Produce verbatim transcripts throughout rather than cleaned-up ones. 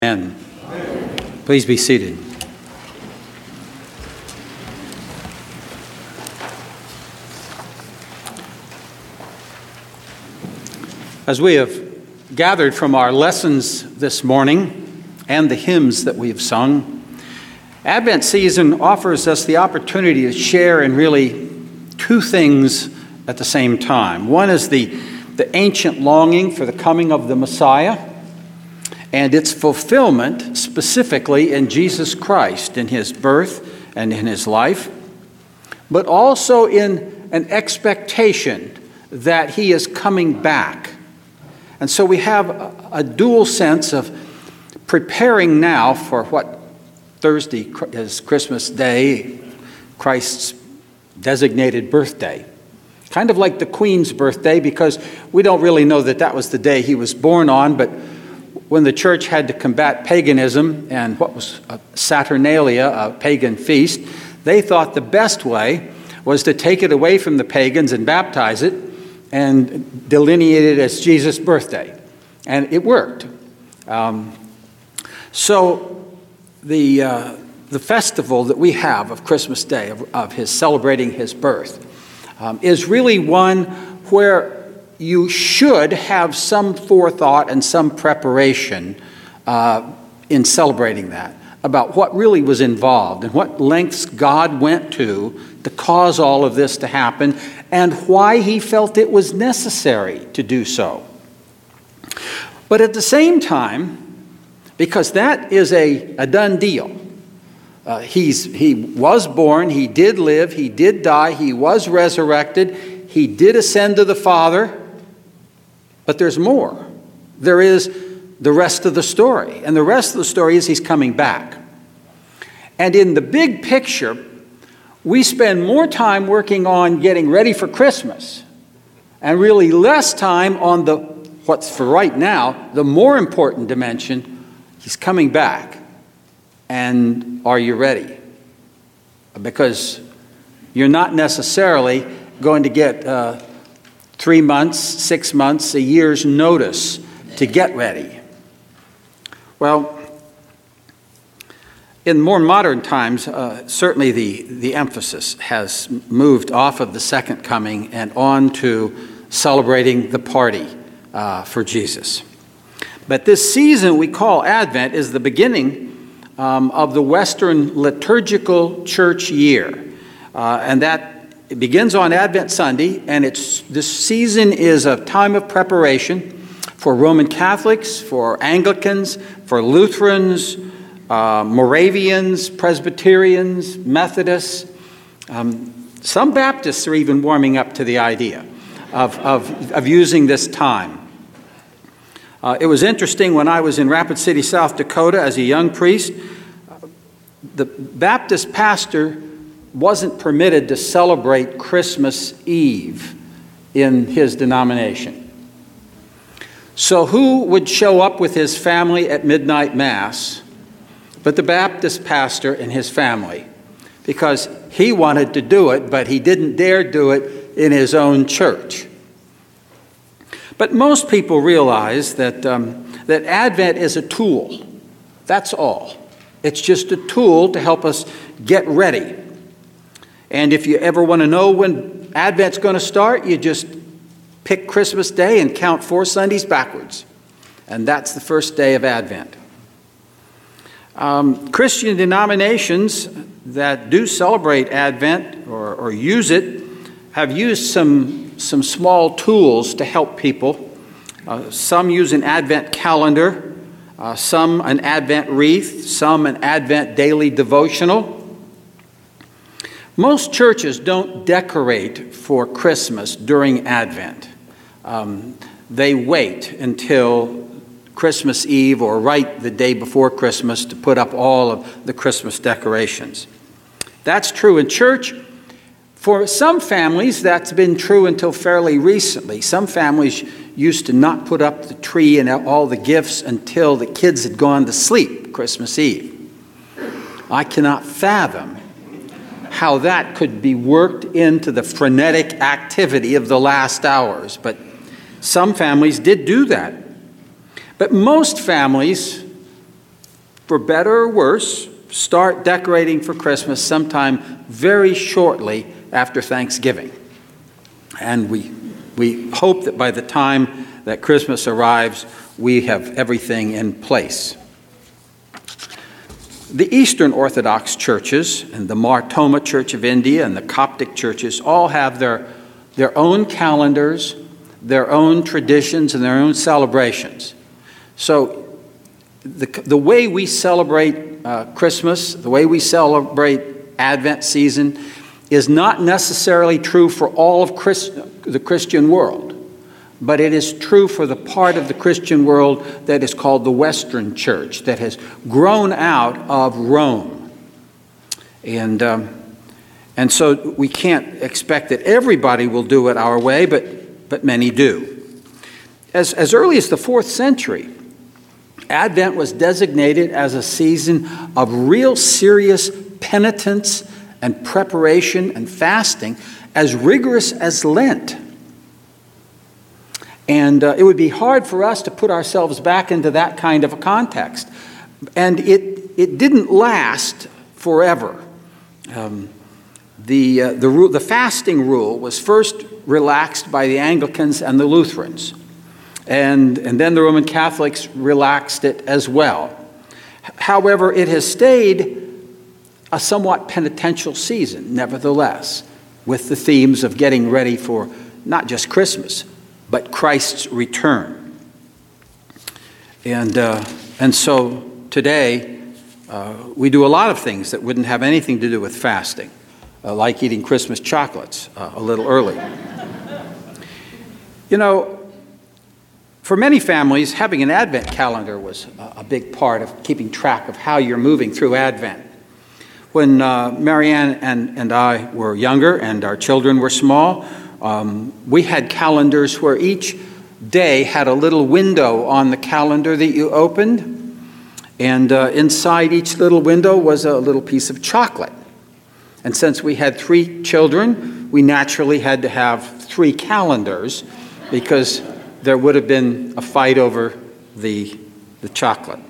Amen. Please be seated. As we have gathered from our lessons this morning and the hymns that we have sung, Advent season offers us the opportunity to share in really two things at the same time. One is the, the ancient longing for the coming of the Messiah, and its fulfillment specifically in Jesus Christ, in his birth and in his life, but also in an expectation that he is coming back. And so we have a, a dual sense of preparing now for what Thursday is Christmas Day, Christ's designated birthday. Kind of like the Queen's birthday, because we don't really know that that was the day he was born on, but when the church had to combat paganism and what was a Saturnalia, a pagan feast, they thought the best way was to take it away from the pagans and baptize it and delineate it as Jesus' birthday. And it worked. Um, so the, uh, the festival that we have of Christmas Day, of, of his celebrating his birth, um, is really one where you should have some forethought and some preparation uh, in celebrating that, about what really was involved and what lengths God went to to cause all of this to happen and why he felt it was necessary to do so. But at the same time, because that is a, a done deal, uh, he's, he was born, he did live, he did die, he was resurrected, he did ascend to the Father. But there's more. There is the rest of the story. And the rest of the story is he's coming back. And in the big picture, we spend more time working on getting ready for Christmas and really less time on the, what's for right now, the more important dimension, he's coming back. And are you ready? Because you're not necessarily going to get Uh, three months, six months, a year's notice to get ready. Well, in more modern times, uh, certainly the, the emphasis has moved off of the second coming and on to celebrating the party uh, for Jesus. But this season we call Advent is the beginning um, of the Western liturgical church year. Uh, and that It begins on Advent Sunday, and it's this season is a time of preparation for Roman Catholics, for Anglicans, for Lutherans, uh, Moravians, Presbyterians, Methodists. Um, some Baptists are even warming up to the idea of, of, of using this time. Uh, it was interesting when I was in Rapid City, South Dakota as a young priest, the Baptist pastor wasn't permitted to celebrate Christmas Eve in his denomination. So who would show up with his family at midnight mass but the Baptist pastor and his family? Because he wanted to do it, but he didn't dare do it in his own church. But most people realize that, um, that Advent is a tool. That's all. It's just a tool to help us get ready. And if you ever want to know when Advent's going to start, you just pick Christmas Day and count four Sundays backwards. And that's the first day of Advent. Um, Christian denominations that do celebrate Advent or, or use it have used some, some small tools to help people. Uh, some use an Advent calendar, uh, some an Advent wreath, some an Advent daily devotional. Most churches don't decorate for Christmas during Advent. Um, they wait until Christmas Eve or right the day before Christmas to put up all of the Christmas decorations. That's true in church. For some families, that's been true until fairly recently. Some families used to not put up the tree and all the gifts until the kids had gone to sleep Christmas Eve. I cannot fathom how that could be worked into the frenetic activity of the last hours. But some families did do that. But most families for better or worse, start decorating for Christmas sometime very shortly after Thanksgiving. And we, we hope that by the time that Christmas arrives, we have everything in place. The Eastern Orthodox churches and the Mar Thoma Church of India and the Coptic churches all have their, their own calendars, their own traditions, and their own celebrations. So the, the way we celebrate uh, Christmas, the way we celebrate Advent season is not necessarily true for all of Christ, the Christian world, but it is true for the part of the Christian world that is called the Western Church, that has grown out of Rome. And, um, and so we can't expect that everybody will do it our way, but, but many do. As, as early as the fourth century, Advent was designated as a season of real serious penitence and preparation and fasting, as rigorous as Lent. And uh, it would be hard for us to put ourselves back into that kind of a context. And it, it didn't last forever. Um, the, uh, the, ru- the fasting rule was first relaxed by the Anglicans and the Lutherans. And, and then the Roman Catholics relaxed it as well. However, it has stayed a somewhat penitential season, nevertheless, with the themes of getting ready for not just Christmas, but Christ's return. And, uh, and so today, uh, we do a lot of things that wouldn't have anything to do with fasting, uh, like eating Christmas chocolates uh, a little early. You know, for many families, having an Advent calendar was a, a big part of keeping track of how you're moving through Advent. When uh, Marianne and, and I were younger and our children were small, Um, we had calendars where each day had a little window on the calendar that you opened, and uh, inside each little window was a little piece of chocolate. And since we had three children, we naturally had to have three calendars because there would have been a fight over the, the chocolate.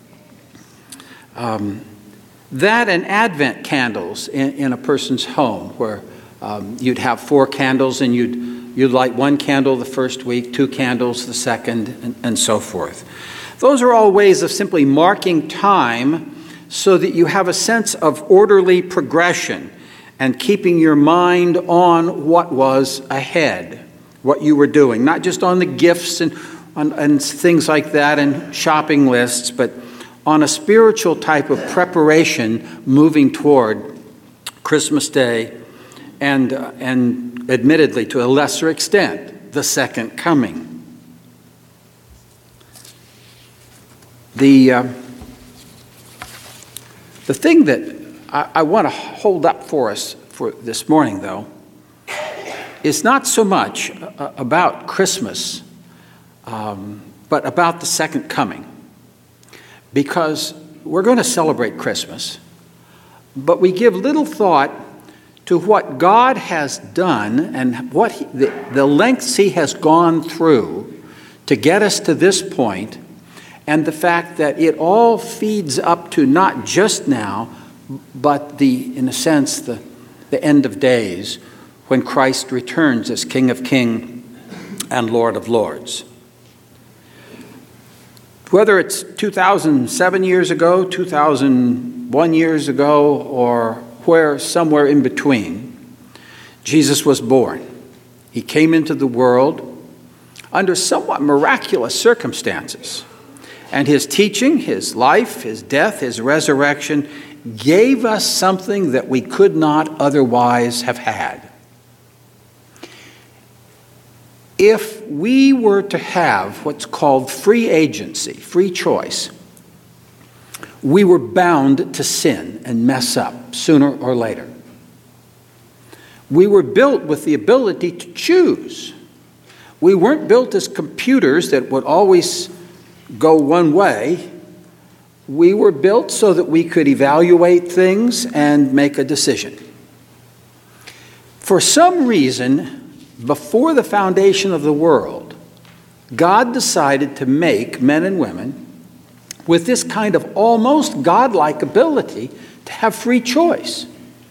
Um, that and Advent candles in, in a person's home, where Um, you'd have four candles, and you'd, you'd light one candle the first week, two candles the second, and, and so forth. Those are all ways of simply marking time so that you have a sense of orderly progression and keeping your mind on what was ahead, what you were doing, not just on the gifts and, on, and things like that and shopping lists, but on a spiritual type of preparation moving toward Christmas Day, and, uh, and admittedly, to a lesser extent, the second coming. The, uh, the thing that I, I want to hold up for us for this morning, though, is not so much uh, about Christmas, um, but about the second coming. Because we're going to celebrate Christmas, but we give little thought to what God has done and what he, the, the lengths he has gone through to get us to this point, and the fact that it all feeds up to not just now, but the, in a sense, the, the end of days, when Christ returns as King of Kings and Lord of Lords. Whether it's two thousand seven years ago, two thousand one years ago, or where somewhere in between, Jesus was born. He came into the world under somewhat miraculous circumstances. And his teaching, his life, his death, his resurrection gave us something that we could not otherwise have had. If we were to have what's called free agency, free choice, we were bound to sin and mess up sooner or later. We were built with the ability to choose. We weren't built as computers that would always go one way. We were built so that we could evaluate things and make a decision. For some reason, before the foundation of the world, God decided to make men and women with this kind of almost godlike ability to have free choice,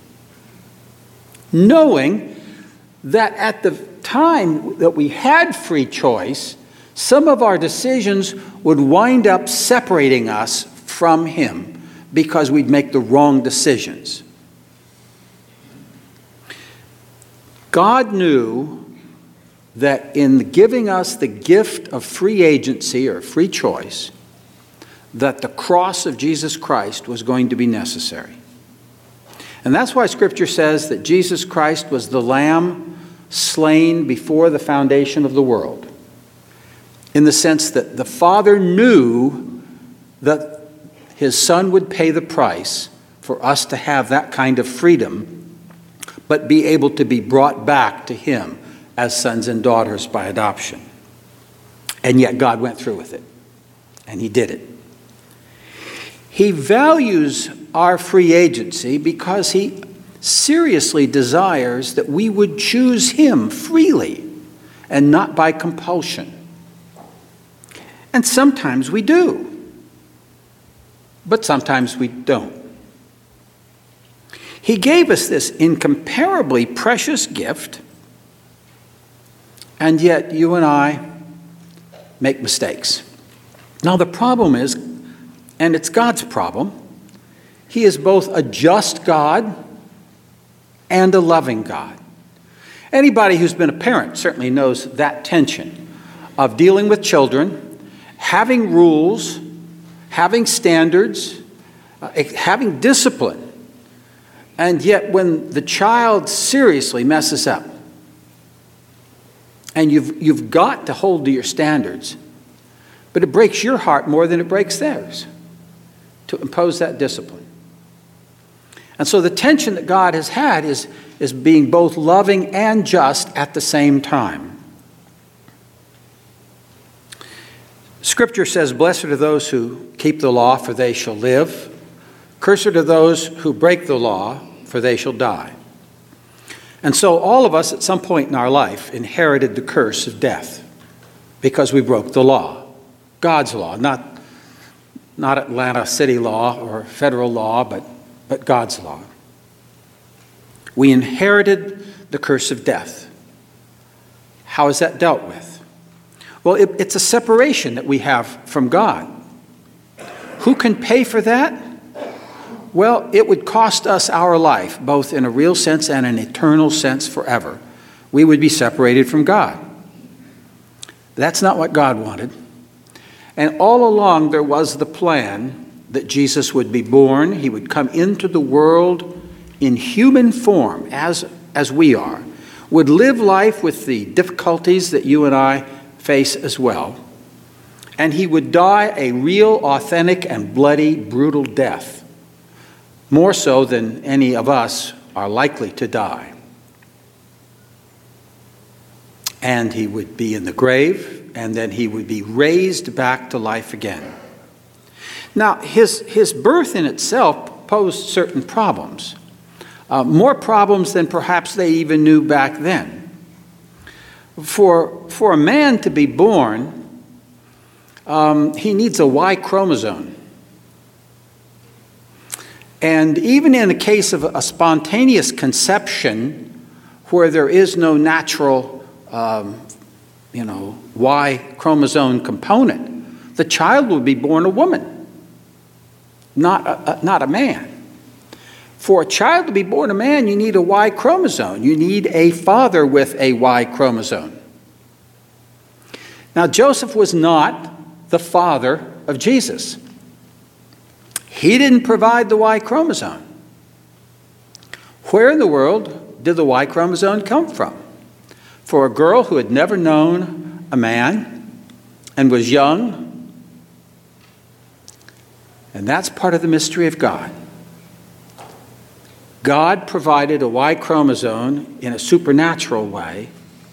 knowing that at the time that we had free choice, some of our decisions would wind up separating us from him because we'd make the wrong decisions. God knew that in giving us the gift of free agency or free choice, that the cross of Jesus Christ was going to be necessary. And that's why Scripture says that Jesus Christ was the Lamb slain before the foundation of the world, in the sense that the Father knew that his Son would pay the price for us to have that kind of freedom, but be able to be brought back to him as sons and daughters by adoption. And yet God went through with it, and he did it. He values our free agency because he seriously desires that we would choose him freely and not by compulsion. And sometimes we do, but sometimes we don't. He gave us this incomparably precious gift, and yet you and I make mistakes. Now the problem is, and it's God's problem, he is both a just God and a loving God. Anybody who's been a parent certainly knows that tension of dealing with children, having rules, having standards, uh, having discipline, and yet when the child seriously messes up, and you've, you've got to hold to your standards, but it breaks your heart more than it breaks theirs to impose that discipline. And so the tension that God has had is, is being both loving and just at the same time. Scripture says, "Blessed are those who keep the law, for they shall live. Cursed are those who break the law, for they shall die." And so all of us at some point in our life inherited the curse of death because we broke the law, God's law, not, not Atlanta city law or federal law, but, but God's law. We inherited the curse of death. How is that dealt with? Well, it, it's a separation that we have from God. Who can pay for that? Well, it would cost us our life, both in a real sense and an eternal sense forever. We would be separated from God. That's not what God wanted. And all along there was the plan that Jesus would be born. He would come into the world in human form, as, as we are, would live life with the difficulties that you and I face as well. And he would die a real, authentic, and bloody, brutal death. More so than any of us are likely to die. And he would be in the grave, and then he would be raised back to life again. Now, his, his birth in itself posed certain problems. Uh, more problems than perhaps they even knew back then. For, for a man to be born, um, he needs a Y chromosome. And even in the case of a spontaneous conception, where there is no natural, um, you know, Y chromosome component, the child will be born a woman, not a, a, not a man. For a child to be born a man, you need a Y chromosome. You need a father with a Y chromosome. Now, Joseph was not the father of Jesus. He didn't provide the Y chromosome. Where in the world did the Y chromosome come from? For a girl who had never known a man and was young. And that's part of the mystery of God. God provided a Y chromosome in a supernatural way.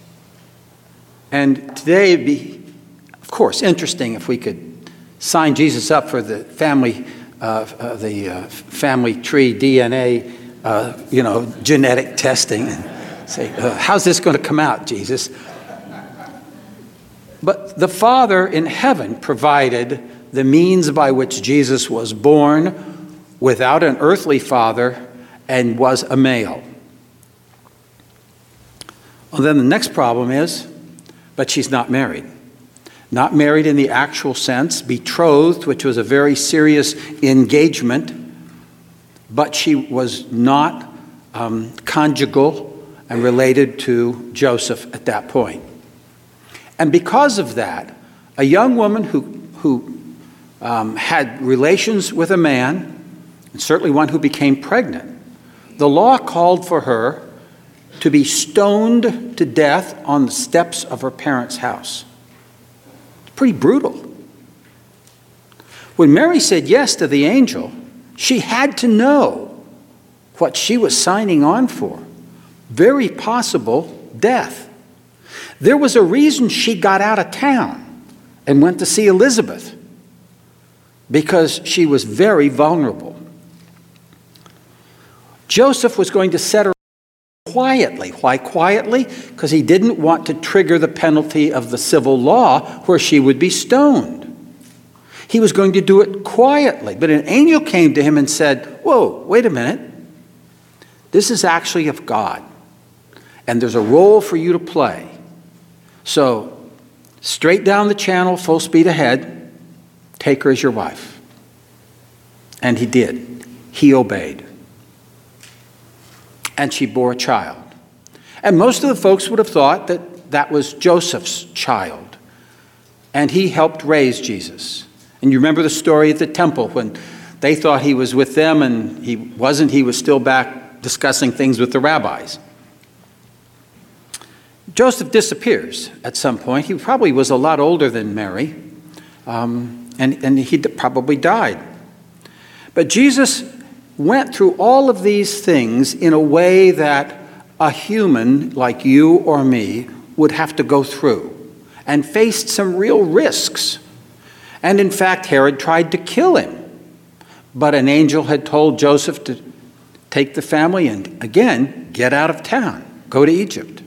And today it'd be, of course, interesting if we could sign Jesus up for the family Uh, uh, the uh, family tree D N A, uh, you know, genetic testing, and say, uh, how's this going to come out, Jesus? But the Father in heaven provided the means by which Jesus was born without an earthly father and was a male. Well, then the next problem is, but she's not married. Not married in the actual sense, betrothed, which was a very serious engagement, but she was not um, conjugal and related to Joseph at that point. And because of that, a young woman who, who um, had relations with a man, and certainly one who became pregnant, the law called for her to be stoned to death on the steps of her parents' house. It's pretty brutal. When Mary said yes to the angel, she had to know what she was signing on for. Very possible death. There was a reason she got out of town and went to see Elizabeth, because she was very vulnerable. Joseph was going to set her quietly. Why quietly? Because he didn't want to trigger the penalty of the civil law where she would be stoned. He was going to do it quietly. But an angel came to him and said, whoa, wait a minute. This is actually of God. And there's a role for you to play. So, straight down the channel, full speed ahead, take her as your wife. And he did. He obeyed. And she bore a child. And most of the folks would have thought that that was Joseph's child. And he helped raise Jesus. And you remember the story at the temple when they thought he was with them and he wasn't. He was still back discussing things with the rabbis. Joseph disappears at some point. He probably was a lot older than Mary. Um, and, and he probably died. But Jesus went through all of these things in a way that a human like you or me would have to go through, and faced some real risks. And in fact, Herod tried to kill him. But an angel had told Joseph to take the family and, again, get out of town, go to Egypt.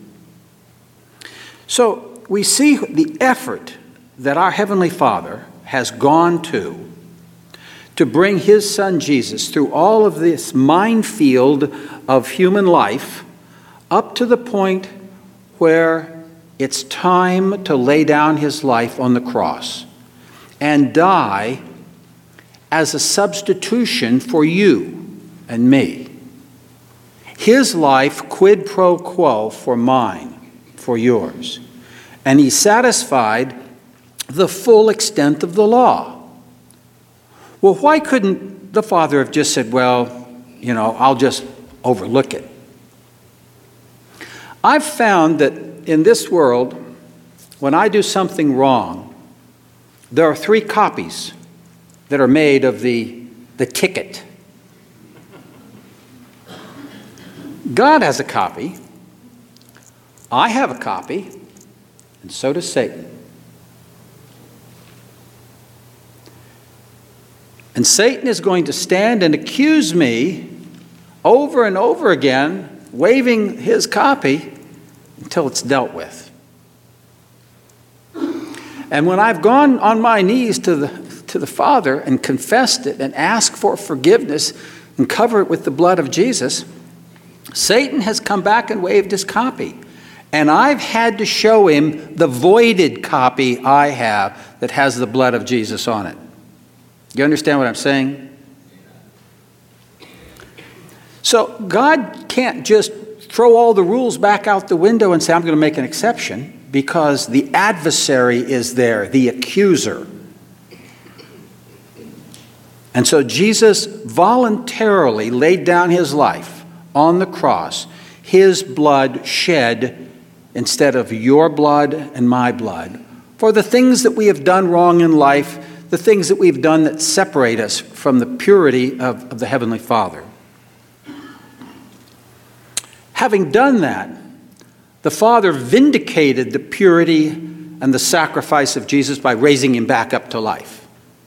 So we see the effort that our Heavenly Father has gone to to bring his son Jesus through all of this minefield of human life up to the point where it's time to lay down his life on the cross and die as a substitution for you and me. His life quid pro quo for mine, for yours. And he satisfied the full extent of the law. Well, why couldn't the Father have just said, well, you know, I'll just overlook it? I've found that in this world, when I do something wrong, there are three copies that are made of the, the ticket. God has a copy. I have a copy. And so does Satan. And Satan is going to stand and accuse me over and over again, waving his copy until it's dealt with. And when I've gone on my knees to the, to the Father and confessed it and asked for forgiveness and cover it with the blood of Jesus, Satan has come back and waved his copy. And I've had to show him the voided copy I have that has the blood of Jesus on it. You understand what I'm saying? So God can't just throw all the rules back out the window and say, I'm going to make an exception, because the adversary is there, the accuser. And so Jesus voluntarily laid down his life on the cross, his blood shed instead of your blood and my blood, for the things that we have done wrong in life, the things that we've done that separate us from the purity of, of the Heavenly Father. Having done that, the Father vindicated the purity and the sacrifice of Jesus by raising him back up to life.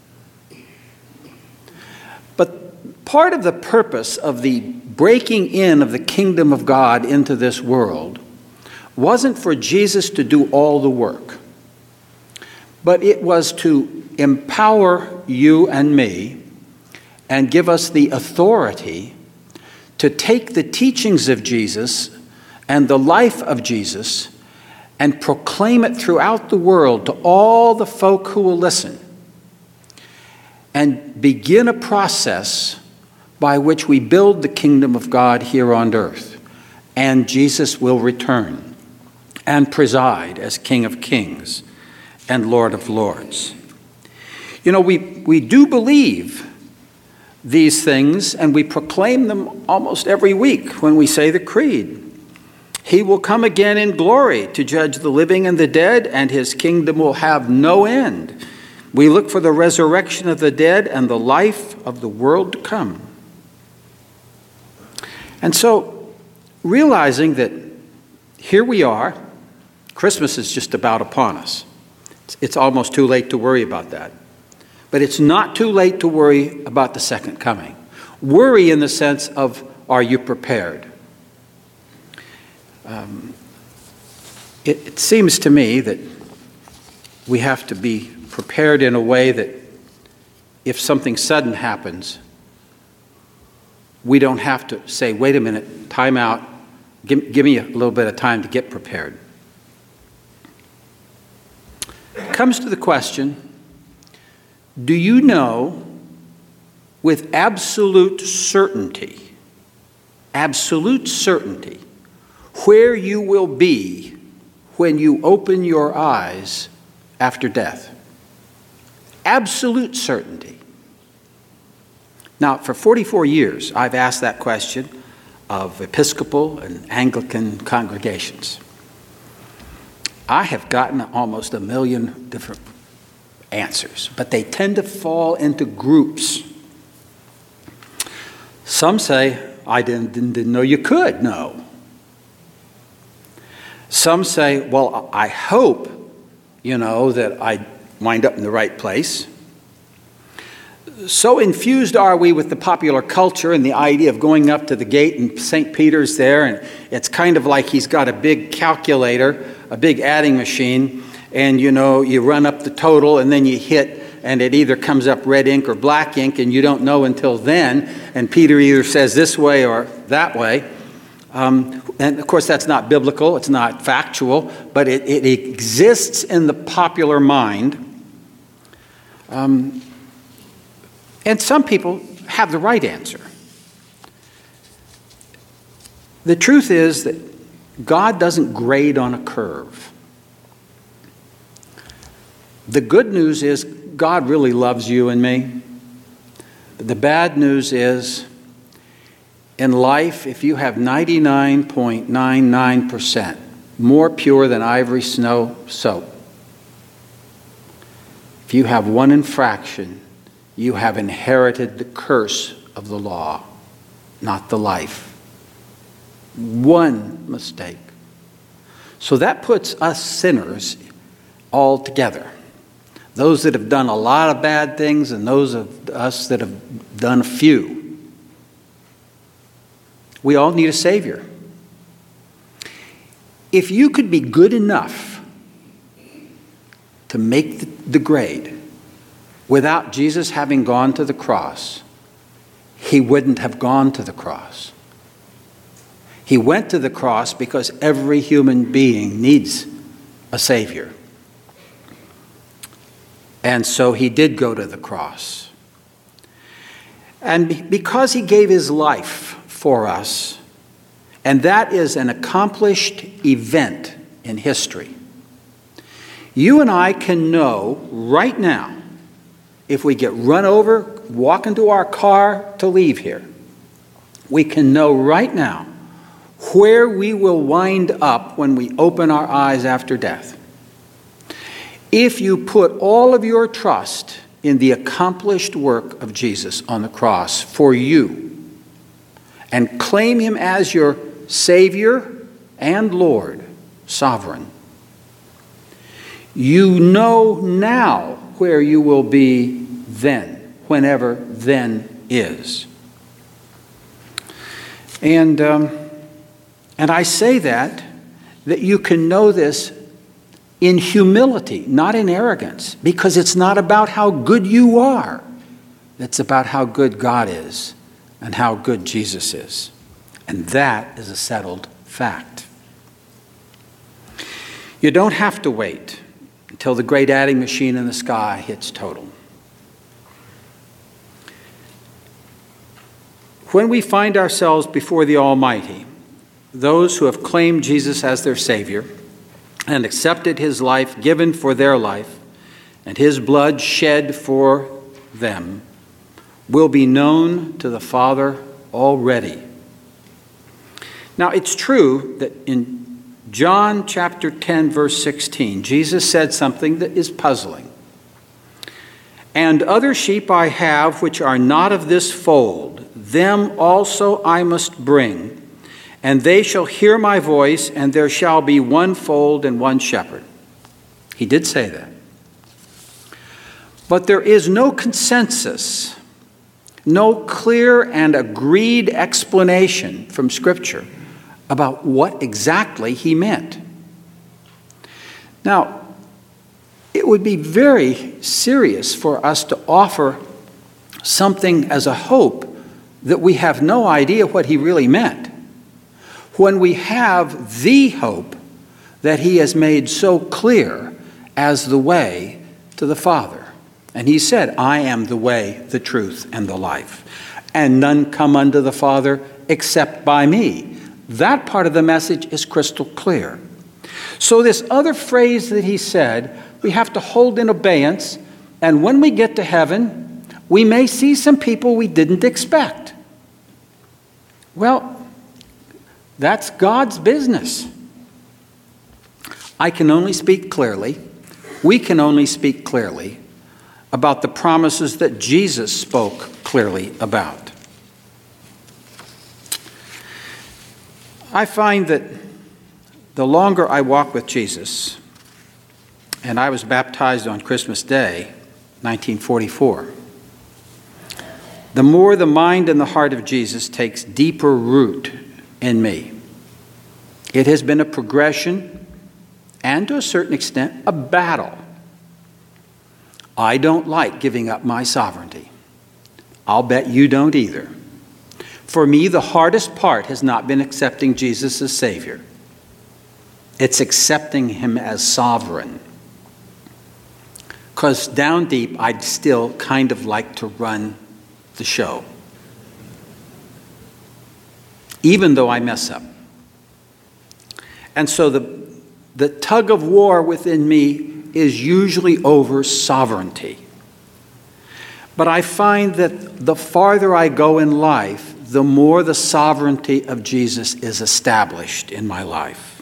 But part of the purpose of the breaking in of the kingdom of God into this world wasn't for Jesus to do all the work, but it was to empower you and me and give us the authority to take the teachings of Jesus and the life of Jesus and proclaim it throughout the world to all the folk who will listen, and begin a process by which we build the kingdom of God here on earth, and Jesus will return and preside as King of Kings and Lord of Lords. You know, we, we do believe these things, and we proclaim them almost every week when we say the Creed. He will come again in glory to judge the living and the dead, and his kingdom will have no end. We look for the resurrection of the dead and the life of the world to come. And so, realizing that here we are, Christmas is just about upon us. It's, it's almost too late to worry about that. But it's not too late to worry about the second coming. Worry in the sense of, are you prepared? Um, it, it seems to me that we have to be prepared in a way that if something sudden happens, we don't have to say, wait a minute, time out, give, give me a little bit of time to get prepared. It comes to the question, do you know with absolute certainty, absolute certainty, where you will be when you open your eyes after death? Absolute certainty. Now, for forty-four years, I've asked that question of Episcopal and Anglican congregations. I have gotten almost a million different answers, but they tend to fall into groups. Some say, I didn't, didn't, didn't know you could know. Some say, well, I hope, you know, that I wind up in the right place. So infused are we with the popular culture and the idea of going up to the gate and Saint Peter's there, and it's kind of like he's got a big calculator, a big adding machine, and you know, you run up the total and then you hit, and it either comes up red ink or black ink, and you don't know until then, and Peter either says this way or that way. Um, and of course that's not biblical, it's not factual, but it, it exists in the popular mind. Um, and some people have the right answer. The truth is that God doesn't grade on a curve. The good news is God really loves you and me. But the bad news is, in life, if you have ninety-nine point nine nine percent more pure than ivory snow soap, if you have one infraction, you have inherited the curse of the law, not the life. One mistake. So that puts us sinners all together. Those that have done a lot of bad things and those of us that have done a few. We all need a Savior. If you could be good enough to make the, the grade without Jesus having gone to the cross, he wouldn't have gone to the cross. He went to the cross because every human being needs a Savior. And so he did go to the cross. And because he gave his life for us, and that is an accomplished event in history, you and I can know right now, if we get run over, walk into our car to leave here, we can know right now where we will wind up when we open our eyes after death. If you put all of your trust in the accomplished work of Jesus on the cross for you and claim him as your Savior and Lord, sovereign, you know now where you will be then, whenever then is. And, um, and I say that, that you can know this in humility, not in arrogance, because it's not about how good you are. It's about how good God is and how good Jesus is. And that is a settled fact. You don't have to wait until the great adding machine in the sky hits total. When we find ourselves before the Almighty, those who have claimed Jesus as their Savior and accepted his life given for their life and his blood shed for them will be known to the Father already. Now, it's true that in John chapter ten, verse sixteen, Jesus said something that is puzzling. And other sheep I have which are not of this fold, them also I must bring, and they shall hear my voice, and there shall be one fold and one shepherd. He did say that. But there is no consensus, no clear and agreed explanation from Scripture about what exactly he meant. Now, it would be very serious for us to offer something as a hope that we have no idea what he really meant, when we have the hope that he has made so clear as the way to the Father. And he said, I am the way, the truth, and the life. And none come unto the Father except by me. That part of the message is crystal clear. So this other phrase that he said, we have to hold in abeyance, and when we get to heaven, we may see some people we didn't expect. Well, that's God's business. I can only speak clearly, we can only speak clearly about the promises that Jesus spoke clearly about. I find that the longer I walk with Jesus, and I was baptized on Christmas Day, nineteen forty-four, the more the mind and the heart of Jesus takes deeper root in me. It has been a progression and, to a certain extent, a battle. I don't like giving up my sovereignty. I'll bet you don't either. For me, the hardest part has not been accepting Jesus as Savior. It's accepting him as sovereign. Because down deep, I'd still kind of like to run the show, even though I mess up. And so the, the tug of war within me is usually over sovereignty. But I find that the farther I go in life, the more the sovereignty of Jesus is established in my life.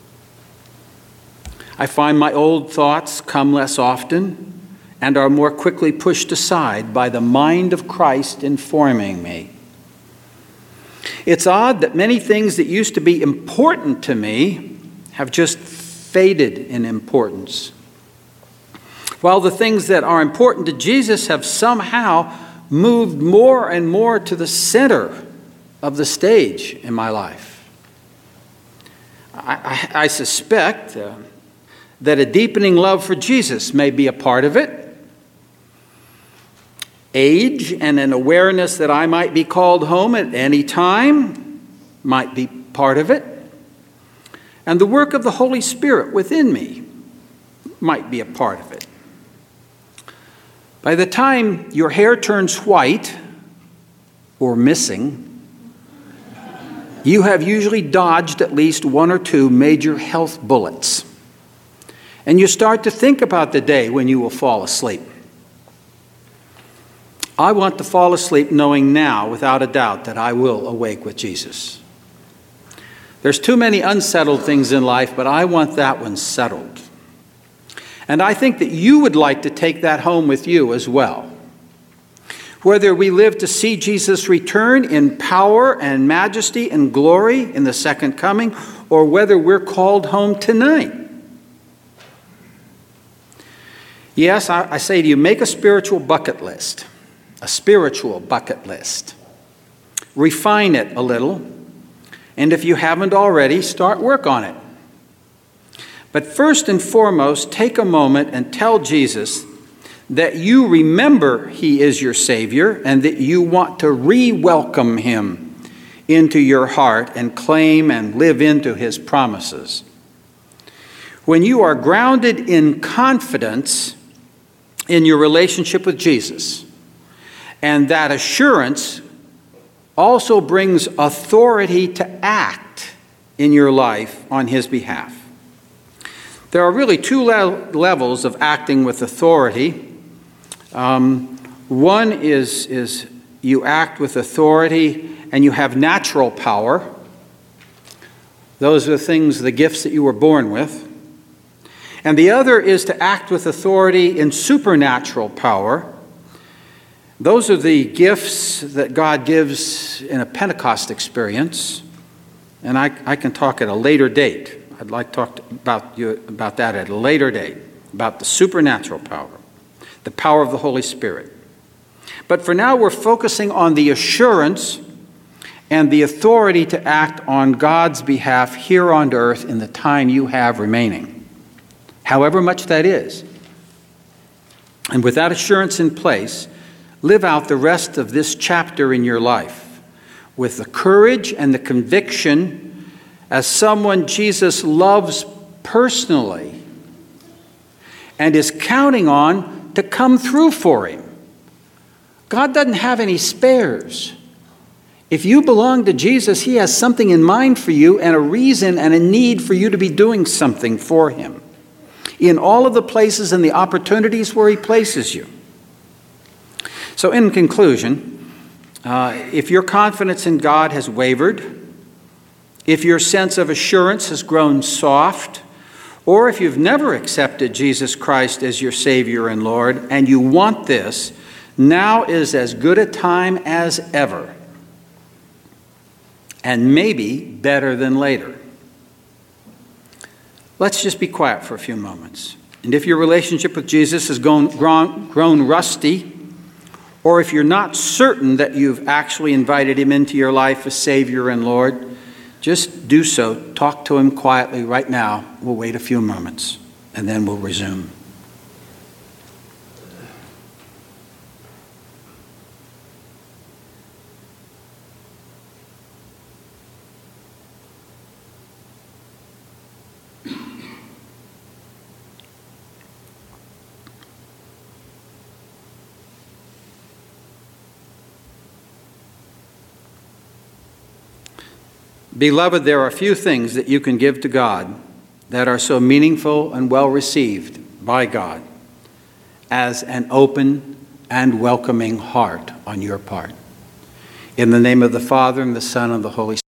I find my old thoughts come less often and are more quickly pushed aside by the mind of Christ informing me. It's odd that many things that used to be important to me have just faded in importance, while the things that are important to Jesus have somehow moved more and more to the center of the stage in my life. I, I, I suspect uh, that a deepening love for Jesus may be a part of it. Age and an awareness that I might be called home at any time might be part of it. And the work of the Holy Spirit within me might be a part of it. By the time your hair turns white or missing, you have usually dodged at least one or two major health bullets. And you start to think about the day when you will fall asleep. I want to fall asleep knowing now, without a doubt, that I will awake with Jesus. There's too many unsettled things in life, but I want that one settled. And I think that you would like to take that home with you as well. Whether we live to see Jesus return in power and majesty and glory in the second coming, or whether we're called home tonight. Yes, I, I say to you, make a spiritual bucket list. A spiritual bucket list. Refine it a little. And if you haven't already, start work on it. But first and foremost, take a moment and tell Jesus that you remember he is your Savior and that you want to re-welcome him into your heart and claim and live into his promises. When you are grounded in confidence in your relationship with Jesus, and that assurance also brings authority to act in your life on his behalf. There are really two le- levels of acting with authority. Um, one is, is you act with authority and you have natural power. Those are the things, the gifts that you were born with. And the other is to act with authority in supernatural power. Those are the gifts that God gives in a Pentecost experience. And I, I can talk at a later date. I'd like to talk about you about that at a later date, about the supernatural power, the power of the Holy Spirit. But for now, we're focusing on the assurance and the authority to act on God's behalf here on earth in the time you have remaining, however much that is. And with that assurance in place, live out the rest of this chapter in your life with the courage and the conviction as someone Jesus loves personally and is counting on to come through for him. God doesn't have any spares. If you belong to Jesus, he has something in mind for you and a reason and a need for you to be doing something for him in all of the places and the opportunities where he places you. So in conclusion, uh, if your confidence in God has wavered, if your sense of assurance has grown soft, or if you've never accepted Jesus Christ as your Savior and Lord, and you want this, now is as good a time as ever, and maybe better than later. Let's just be quiet for a few moments. And if your relationship with Jesus has grown, grown, grown rusty, or if you're not certain that you've actually invited him into your life as Savior and Lord, just do so. Talk to him quietly right now. We'll wait a few moments, and then we'll resume. Beloved, there are few things that you can give to God that are so meaningful and well received by God as an open and welcoming heart on your part. In the name of the Father, and the Son, and the Holy Spirit.